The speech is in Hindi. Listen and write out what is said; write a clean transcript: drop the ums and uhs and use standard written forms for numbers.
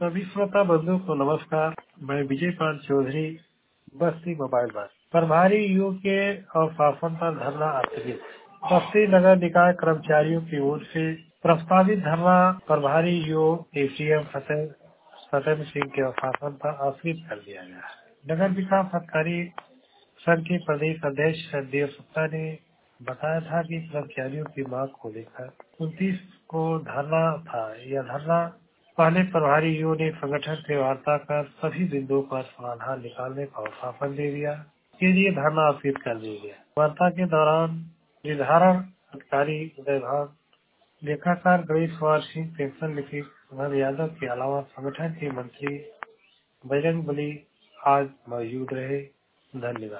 सभी श्रोता बंधुओं को नमस्कार। मैं विजय पाल चौधरी, बस्ती मोबाइल बात। प्रभारी ईओ के अवशासन पर धरना स्थगित। बस्ती नगर निकाय कर्मचारियों की ओर से प्रस्तावित धरना प्रभारी ईओ एसीएम सत्यम सिंह के अवशासन पर स्थगित कर दिया गया है। नगर विकास अधिकारी संघ के प्रदेश अध्यक्ष संदीप गुप्ता ने बताया था कि कर्मचारियों की मांग को लेकर 29 को धरना था। यह धरना पहले प्रभारी ईओ ने संगठन से वार्ता कर सभी बिंदुओं पर समाधान निकालने का आश्वासन दे दिया। इसके लिए धरना स्थगित कर दिया गया। वार्ता के दौरान निर्धारण अधिकारी विभाग लेखाकार गणेश कुमार सिंह, पेंशन लिपिक सुमन यादव के अलावा संगठन के मंत्री बजरंग बली आज मौजूद रहे। धन्यवाद।